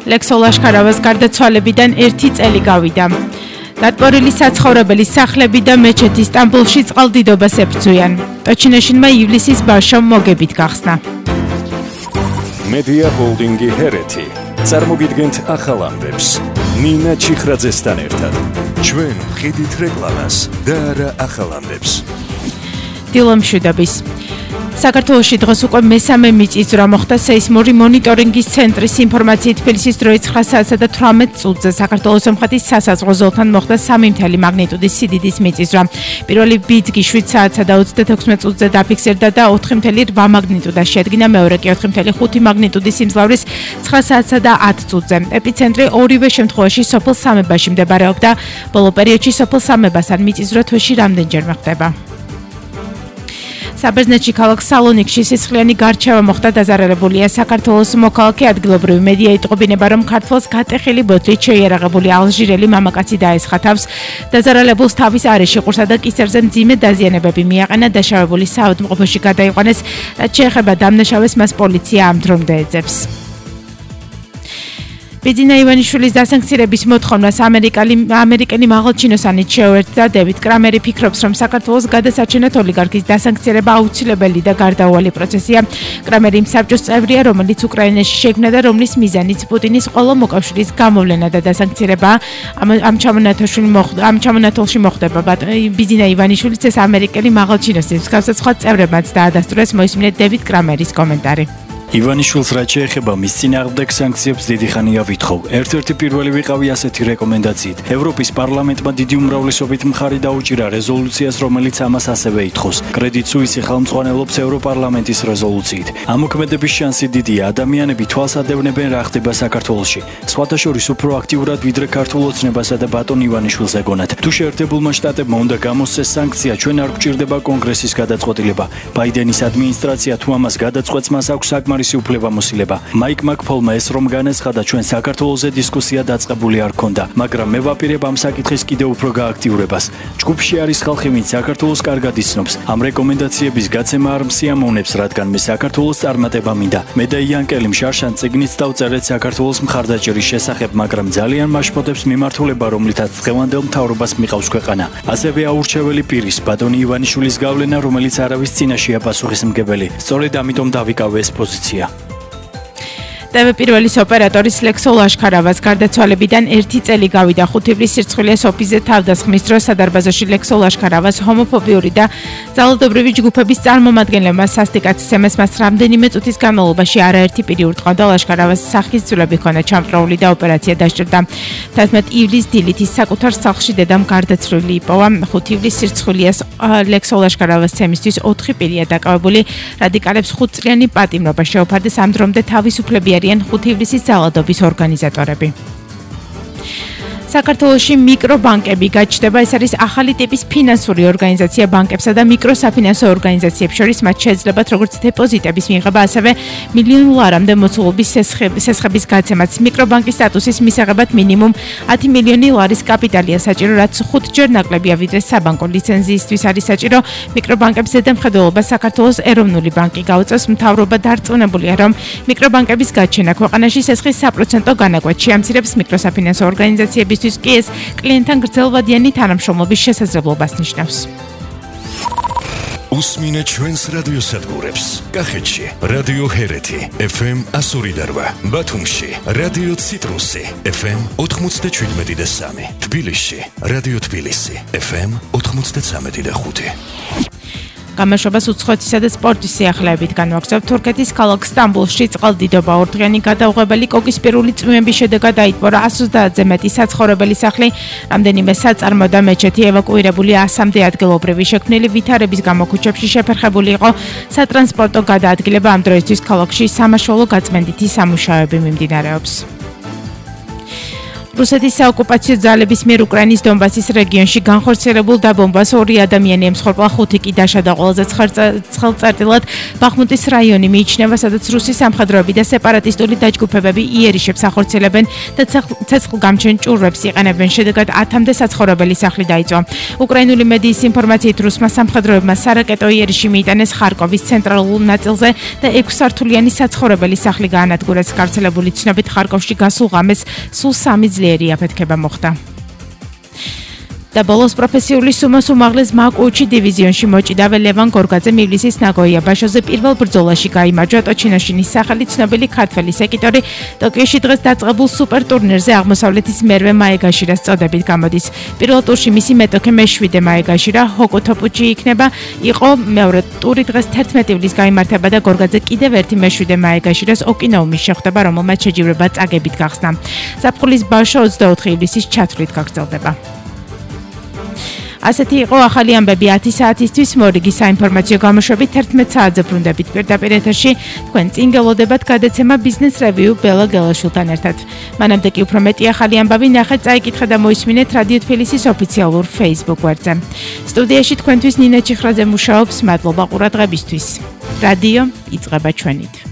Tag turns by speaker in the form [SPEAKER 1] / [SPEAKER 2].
[SPEAKER 1] ლექსო ლაშქარავას გარდაცვალებიდან 1 წელი გავიდა. დატბორილი საცხოვრებელი სახლები და მეჩეთი სტამბოლში წყალდიდობას ებრძვიან. ტოჩინოშინმა ივლისის ბავშვ მოგებით გახსნა.
[SPEAKER 2] მედია ჰოლდინგი ჰერეთი წარმოგიდგენთ ახალ ამბებს. ნინა ჩიხრაძესთან ერთად. ჩვენ ვხედით რეკლამას და არა ახალ ამბებს.
[SPEAKER 1] დილომშვიდობის. საქართველოში დღეს უკვე მესამე მიწისძვრა მოხდა სეისმური მონიტორინგის ცენტრის ინფორმაციით თბილისის დროით 9:18 საქართველოს სომხეთის სასაზღვრო ზოლთან მოხდა 3 მაგნიტუდის სიდიდის მიწისძვრა. პირველი ბიძგი 7:36 დაფიქსირდა და 4,8 მაგნიტუდას შეადგინა, მეორე კი 4,5 მაგნიტუდის სიმძლავრის 9:10 ეპიცენტრი ორივე შემთხვევაში სოფელ სამებაში მდებარეობდა. ბოლო პერიოდში სოფელ სამებასთან მიწისძვრა თვეში რამდენჯერმე ხდება. საბერძნეთში ქალაქ სალონიკში სისხლიანი გარჩევა მოხდა, დაზარალებულია საქართველოს მოქალაქე. ადგილობრივი მედია იტყობინება, რომ ქართველს გატეხილი ბოთლით შეიარაღებული ალჟირელი მამაკაცი დაესხა თავს. დაზარალებულს თავის არეში ყურსა და კისერზე მძიმე დაზიანებები მიაყენა, დაშავებული საავადმყოფოში გადაიყვანეს. რაც შეეხება დამნაშავეს, მას პოლიცია ამ დრომდე ეძებს. ბიძინა ივანიშვილის დასანქცირების მოთხოვნას ამერიკელი მაღალჩინოსანით შეუერთდა. დევიდ კრამერი ფიქრობს, რომ საქართველოს გადასარჩენად ოლიგარქის დასანქცირება აუცილებელი და გარდაუვალი პროცესია. კრამერი იმ საბჭოს წევრია, რომელიც უკრაინაში შეიქმნა და რომლის მიზანიც პუტინის ყველა მოკავშირის გამოვლენა და დასანქცირება. ამ ჩამონათვალში მოხდება. ბიძინა ივანიშვილის ეს ამერიკელი მაღალჩინოსის მსგავსად სხვა წევრებმაც დაადასტურეს. მოისმინეთ დევიდ კრამერის კომენტარი.
[SPEAKER 3] ივანიშვილს რაც შეეხება მის წინააღმდეგ სანქციებს დიდი ხანია ვითხოვ. ერთ-ერთი პირველი ვიყავი ასეთი რეკომენდაციით. ევროპის პარლამენტმა დიდი უმრავლესობით მხარი დაუჭირა რეზოლუციას, რომელიც ამას ასევე ითხოვს. კრედიტ სუისი ხელმძღვანელობს ევროპარლამენტის რეზოლუციით. ამოქმედების შანსი დიდია. ადამიანები თვალს ადევნებენ რა ხდება საქართველოში. სხვათა შორის უფრო აქტიურად ვიდრე ქართულ ოცნებასა და ბატონ ივანიშვილს ეგონათ. თუ შეერთებულმა შტატებმა უნდა გამოსცეს სანქცია, ჩვენ არ გვჭირდება კონგრესის გადაწყვეტილება. ბაიდენის ადმინისტრაცია თუ ამას გადაწყვეტს, მას აქვს საკმარისი უფლებამოსილება. მაიკ მაკფოლმა ეს რომ განეცხადა და ჩვენ საქართველოზე დისკუსია დაწყებული არ ქონდა, მაგრამ მე ვაპირებ ამ საკითხის კიდევ უფრო გააქტიურებას. ჯგუფში არის ხალხი, ვინც საქართველოს კარგად იცნობს. ამ რეკომენდაციების გაცემა არ მსიამოვნებს, რადგან მე საქართველოს წარმატება მინდა. მე და იანკელი შარშან წიგნიც დავწერეთ საქართველოს მხარდაჭერის შესახებ, მაგრამ ძალიან მაშფოთებს მიმართულება, რომლითაც დღევანდელ მთავრობას მიყავს ქვეყანა. ასევე აურჩეველი პირის ბატონი ივანიშვილის გავლენა, რომელიც არავის წინაშეა პასუხისმგებელი. სწორედ ამიტომ დავიკავე ეს პოზიცია.
[SPEAKER 1] TV პირველის ოპერატორის ლექსო ლაშქარავას გარდაცვალებიდან 1 წელი გავიდა. ხუთივლის სირცხვილეს ოფისზე თავდასხმის დროს სადარბაზოში ლექსო ლაშქარავას ჰომოფობიური და ძალადობრივი ჯგუფების წარმომადგენლებმა სასტიკად მას რამდენიმე წუთის განმავლობაში არაერთი პირი ურტყავდა. ლაშქარავას სახის ძვლები ჰქონდა ჩამწრეული და ოპერაცია დასჭირდა. 11 ივლისს დილით ის საკუთარ სახლში დედამ გარდაცვლილი იპოვა. ხუთივლის სირცხვილეს ლექსო ლაშქარავას ცემისთვის 4 პირია დაკავებული. რადიკალებს 5 წლიანი პატიმრობა შეუფარდეს. ამ დრომდე თავისუფლებიანი ხუთივლისის ძალადობის ორგანიზატორები. საქართველოში მიკრობანკები გაჩნდება. ეს არის ახალი ტიპის ფინანსური ორგანიზაცია. ბანკებსა და მიკროსაფინანსო ორგანიზაციებს შორის მათ შეეძლებათ როგორც დეპოზიტების მიღება, ასევე $1,000,000-მდე მოცულობის სესხების გაცემაც. მიკრობანკის სტატუსის მისაღებად მინიმუმ $10 მილიონი კაპიტალია საჭირო, რაც 5-ჯერ ნაკლებია ვიდრე საბანკო ლიცენზიისთვის არის საჭირო. მიკრობანკებს ზედამხედველობას საქართველოს ეროვნული ბანკი გაუწევს. მთავრობა დარწმუნებულია, რომ მიკრობანკების გაჩენა ქვეყანაში სესხის საპროცენტო განაკვეთში ამცირებს მიკროსაფინანსო ორგანიზაციების კი ეს კლიენტთან გრძელვადიანი თანამშრომლობის შესაძლებლობას ნიშნავს.
[SPEAKER 2] უსმინეთ ჩვენს რადიოსადგურებს. კახეთში რადიო ჰერეთი FM 102.8, ბათუმში რადიო ციტრუსი FM 97.3, თბილისში რადიო თბილისი FM 93.5.
[SPEAKER 1] გამარჯვებას უცხოეთისა და სპორტის სიახლეებით განვაგრძობთ. თურქეთის ქალაქ სტამბოლში წყალდიდობა ორდღიანი გადაუღებელი კოკისპირული წვიმების შედეგად დაიტბორა 130-ზე მეტი საცხოვრებელი სახლი, რამდენიმე საწარმო და მეჩეთი. ევაკუირებული 100-მდე ადგილობრივი. შექმნილი ვითარების გამო ქუჩებში შეფერხებული იყო სატრანსპორტო გადაადგილება. ამ დროისთვის ქალაქში სამაშველო გაწმენდითი სამუშაოები მიმდინარეობს. რუსეთის საოკუპაციო ძალების მიერ უკრაინის დონბასის რეგიონში განხორციელებულ დაბომბვას 2 ადამიანი ემსხვერპლა, 5 კი დაშადა. ყველაზე ცხელწარდილად ბახმუტის რაიონი მიიჩნევა, სადაც რუსი სამხედროები და სეპარატისტული დაჯგუფებები იერიშებს ახორციელებენ და ცეცხლგამჩენ ჭურვებს იყენებენ. შედეგად 10-მდე საცხოვრებელი სახლი დაიწვა. უკრაინული მედიის ინფორმაციით რუსმა სამხედროებმა სარაკეტო იერიში მიიტანეს ხარკოვის ცენტრალურ ნაწილზე და 6 სართულიანი საცხოვრებელი სახლი გაანადგურეს. გავრცელებული ცნობით ხარკოვში გასულ ღამეს სულ 3 ძლიერი აფეთქება მოხდა. და ბოლოს პროფესიული სუმოს უმაღლეს მაკუჩი დივიზიონში მოჭიდავე ლევან გორგაძე მივლისის ნაგოია ბაშოზე პირველ ბრძოლაში გაიმარჯვა ტოჩინოშინის სახელი ცნობილი ქართველი სეკიტორი ტოკიოში დღეს დაწყებულ სუპერ ტურნირზე აღმოსავლეთის მერვე მაეგაშირას წოდებით გამოდის. პირველ ტურში მისი მეტოქე მე-7 მაეგაშირა ჰოკუთოპუჩი იქნება. იყო მეორე ტური დღეს 11 ივლისს გაიმართება და გორგაძე კიდევ ერთი მე-7 მაეგაშირას ოკინოუმის შეხვდება, რომელმაც შეჯიბრება წაგებით გახსნა. ზაფხულის ბაშო 24 ივლისის ჩათვლით გაგრძელდება. ასეთი იყო ახალი ამბები 10 საათისთვის. მორიგი საინფორმაციო გამოშვებით 11 საათზე ბრუნდებით პირდაპირ ეთერში. თქვენ წინ გელოდებათ გადაცემა ბიზნეს რევიუ ბელა გელაშვილთან ერთად. მანამდე კი უფრო მეტი ახალი ამბავი ნახეთ, წაიკითხეთ და მოისმინეთ რადიო თბილისის ოფიციალურ Facebook გვერდზე. სტუდიაში თქვენთვის ნინა ჩიხრაძე მუშაობს. მადლობა ყურადღებისთვის. რადიო იწყება ჩვენით.